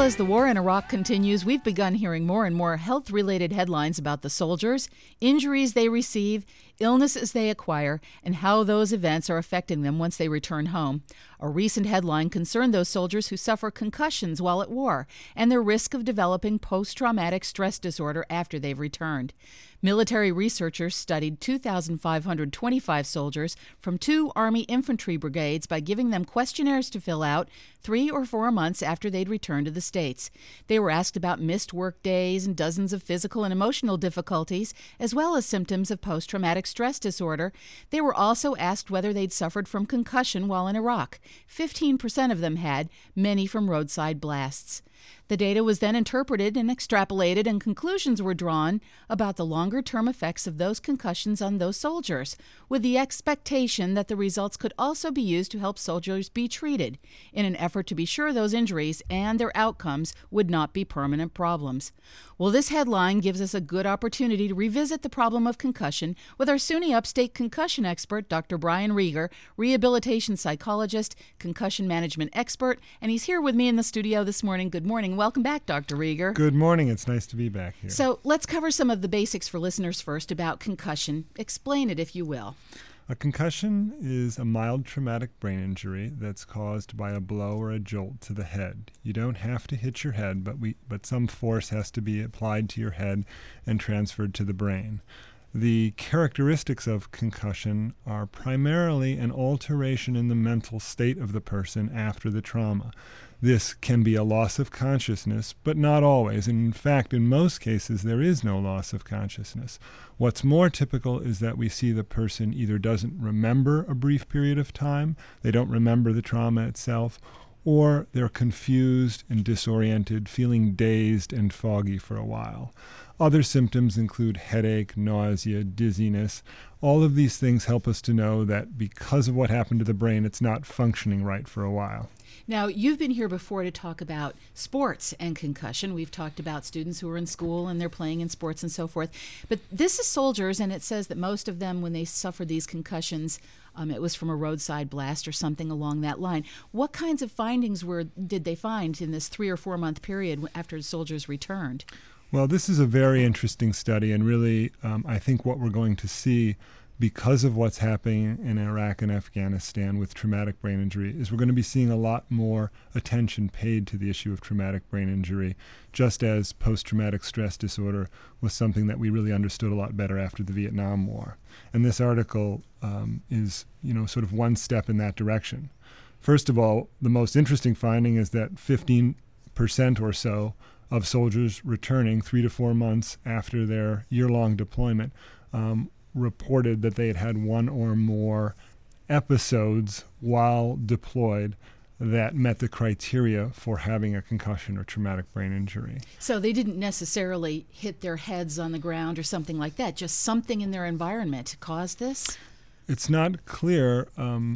as the war in Iraq continues, we've begun hearing more and more health-related headlines about the soldiers, injuries they receive, illnesses they acquire, and how those events are affecting them once they return home. A recent headline concerned those soldiers who suffer concussions while at war and their risk of developing post-traumatic stress disorder after they've returned. Military researchers studied 2,525 soldiers from 2 Army infantry brigades by giving them questionnaires to fill out 3 or 4 months after they'd returned to the States. They were asked about missed work days and dozens of physical and emotional difficulties, as well as symptoms of post-traumatic stress disorder. They were also asked whether they'd suffered from concussion while in Iraq. 15% of them had, many from roadside blasts. The data was then interpreted and extrapolated, and conclusions were drawn about the longer-term effects of those concussions on those soldiers, with the expectation that the results could also be used to help soldiers be treated in an effort to be sure those injuries and their outcomes would not be permanent problems. Well, this headline gives us a good opportunity to revisit the problem of concussion with our SUNY Upstate concussion expert, Dr. Brian Rieger, rehabilitation psychologist, concussion management expert, and he's here with me in the studio this morning. Good morning. Welcome back, Dr. Rieger. Good morning. It's nice to be back here. So let's cover some of the basics for listeners first about concussion. Explain it, if you will. A concussion is a mild traumatic brain injury that's caused by a blow or a jolt to the head. You don't have to hit your head, but some force has to be applied to your head and transferred to the brain. The characteristics of concussion are primarily an alteration in the mental state of the person after the trauma. This can be a loss of consciousness, but not always. And in fact, in most cases, there is no loss of consciousness. What's more typical is that we see the person either doesn't remember a brief period of time, they don't remember the trauma itself, or they're confused and disoriented, feeling dazed and foggy for a while. Other symptoms include headache, nausea, dizziness. All of these things help us to know that because of what happened to the brain, it's not functioning right for a while. Now, you've been here before to talk about sports and concussion. We've talked about students who are in school and they're playing in sports and so forth. But this is soldiers, and it says that most of them, when they suffered these concussions, it was from a roadside blast or something along that line. What kinds of findings did they find in this 3 or 4 month period after soldiers returned? Well, this is a very interesting study, and really, I think what we're going to see because of what's happening in Iraq and Afghanistan with traumatic brain injury is we're going to be seeing a lot more attention paid to the issue of traumatic brain injury, just as post-traumatic stress disorder was something that we really understood a lot better after the Vietnam War. And this article is, sort of one step in that direction. First of all, the most interesting finding is that 15% or so of soldiers returning 3 to 4 months after their year-long deployment reported that they had had 1 or more episodes while deployed that met the criteria for having a concussion or traumatic brain injury. So they didn't necessarily hit their heads on the ground or something like that, just something in their environment caused this? It's not clear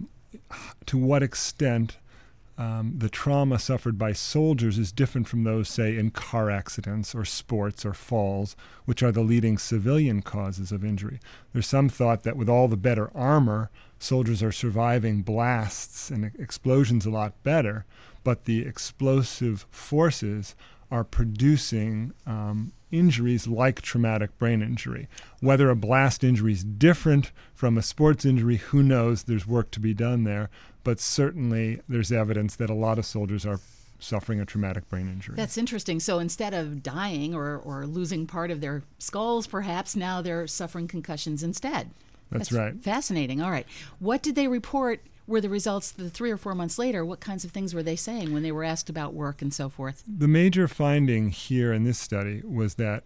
to what extent the trauma suffered by soldiers is different from those, say, in car accidents or sports or falls, which are the leading civilian causes of injury. There's some thought that with all the better armor, soldiers are surviving blasts and explosions a lot better, but the explosive forces are producing injuries like traumatic brain injury. Whether a blast injury is different from a sports injury, who knows? There's work to be done there. But certainly there's evidence that a lot of soldiers are suffering a traumatic brain injury. That's interesting. So instead of dying or losing part of their skulls, perhaps, now they're suffering concussions instead. That's right. Fascinating. All right. What did they report were the results 3 or 4 months later? What kinds of things were they saying when they were asked about work and so forth? The major finding here in this study was that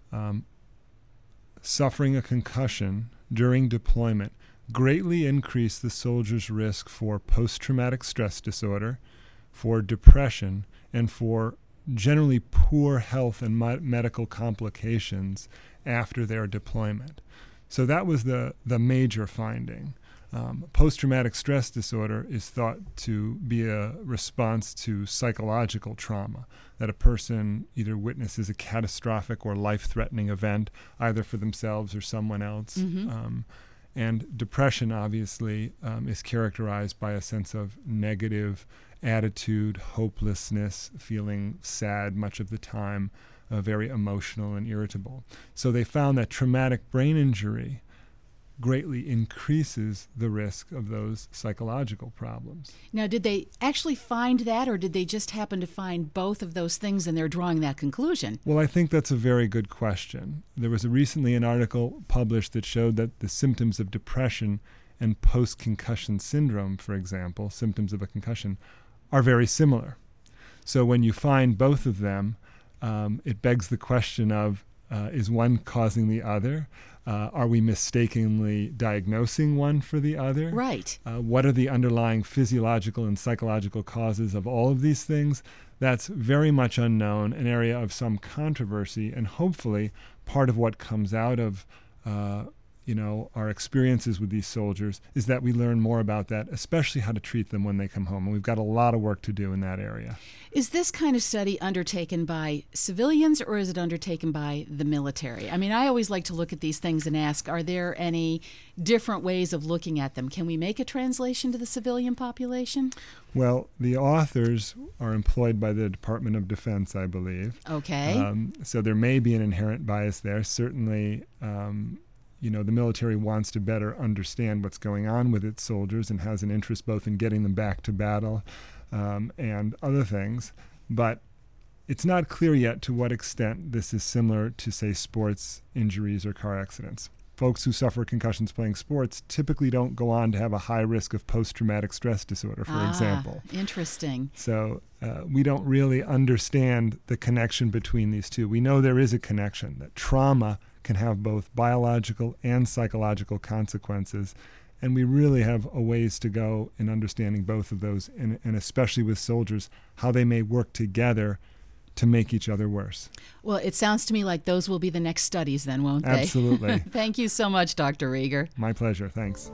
suffering a concussion during deployment greatly increased the soldier's risk for post-traumatic stress disorder, for depression, and for generally poor health and medical complications after their deployment. So that was the major finding. Post-traumatic stress disorder is thought to be a response to psychological trauma, that a person either witnesses a catastrophic or life-threatening event, either for themselves or someone else. And depression, obviously, is characterized by a sense of negative attitude, hopelessness, feeling sad much of the time, very emotional and irritable. So they found that traumatic brain injury greatly increases the risk of those psychological problems. Now, did they actually find that, or did they just happen to find both of those things and they're drawing that conclusion? Well, I think that's a very good question. There was recently an article published that showed that the symptoms of depression and post-concussion syndrome, for example, symptoms of a concussion, are very similar. So when you find both of them, it begs the question of, is one causing the other? Are we mistakenly diagnosing one for the other? Right. What are the underlying physiological and psychological causes of all of these things? That's very much unknown, an area of some controversy, and hopefully part of what comes out of our experiences with these soldiers is that we learn more about that, especially how to treat them when they come home. And we've got a lot of work to do in that area. Is this kind of study undertaken by civilians, or is it undertaken by the military? I mean, I always like to look at these things and ask, are there any different ways of looking at them? Can we make a translation to the civilian population? Well, the authors are employed by the Department of Defense, I believe. Okay. So there may be an inherent bias there. Certainly, the military wants to better understand what's going on with its soldiers and has an interest both in getting them back to battle and other things. But it's not clear yet to what extent this is similar to, say, sports injuries or car accidents. Folks who suffer concussions playing sports typically don't go on to have a high risk of post-traumatic stress disorder, for example. Interesting. So we don't really understand the connection between these two. We know there is a connection, that trauma can have both biological and psychological consequences, and we really have a ways to go in understanding both of those, and especially with soldiers, how they may work together to make each other worse. Well, it sounds to me like those will be the next studies then, won't they? Absolutely. Thank you so much, Dr. Rieger. My pleasure. Thanks.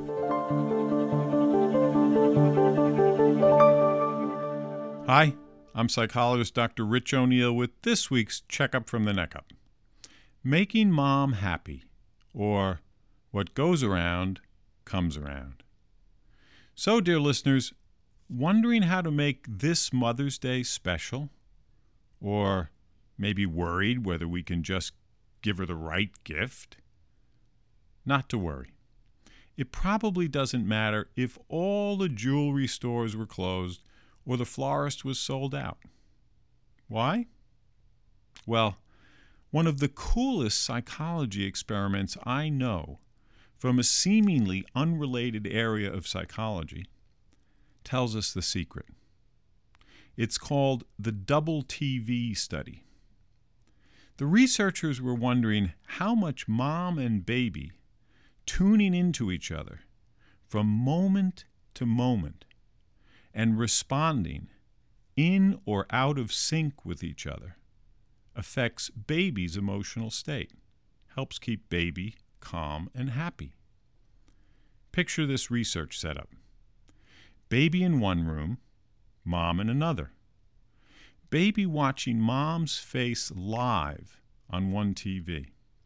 Hi, I'm psychologist Dr. Rich O'Neill with this week's Checkup from the Neck Up. Making Mom Happy, or What Goes Around Comes Around. So, dear listeners, wondering how to make this Mother's Day special? Or maybe worried whether we can just give her the right gift? Not to worry. It probably doesn't matter if all the jewelry stores were closed or the florist was sold out. Why? Well, one of the coolest psychology experiments I know from a seemingly unrelated area of psychology tells us the secret. It's called the double TV study. The researchers were wondering how much mom and baby tuning into each other from moment to moment and responding in or out of sync with each other affects baby's emotional state, helps keep baby calm and happy. Picture this research setup. Baby in one room, mom in another. Baby watching mom's face live on one TV.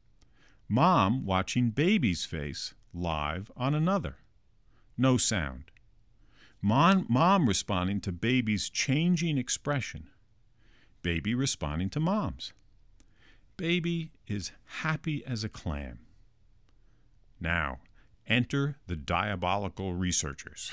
Mom watching baby's face live on another. No sound. Mom responding to baby's changing expression. Baby responding to mom's. Baby is happy as a clam. Now, enter the diabolical researchers.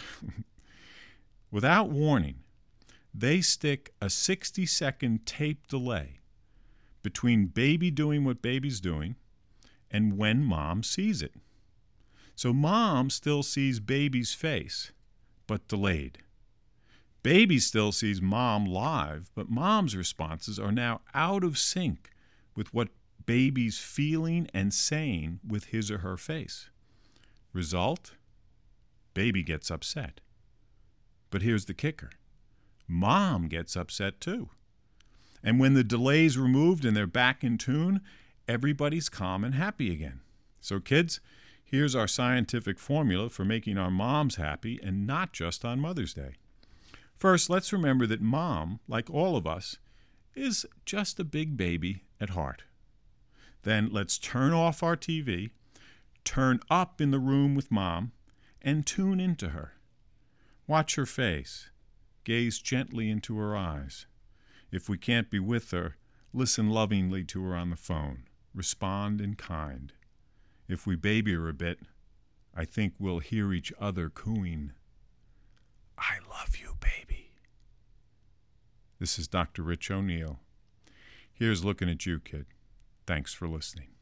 Without warning, they stick a 60-second tape delay between baby doing what baby's doing and when mom sees it. So mom still sees baby's face, but delayed. Baby still sees mom live, but mom's responses are now out of sync with what baby's feeling and saying with his or her face. Result? Baby gets upset. But here's the kicker. Mom gets upset too. And when the delay's removed and they're back in tune, everybody's calm and happy again. So kids, here's our scientific formula for making our moms happy, and not just on Mother's Day. First, let's remember that mom, like all of us, is just a big baby at heart. Then let's turn off our TV, Turn up in the room with Mom and tune into her. Watch her face. Gaze gently into her eyes. If we can't be with her, listen lovingly to her on the phone. Respond in kind. If we baby her a bit, I think we'll hear each other cooing, "I love you, baby." This is Dr. Rich O'Neill. Here's looking at you, kid. Thanks for listening.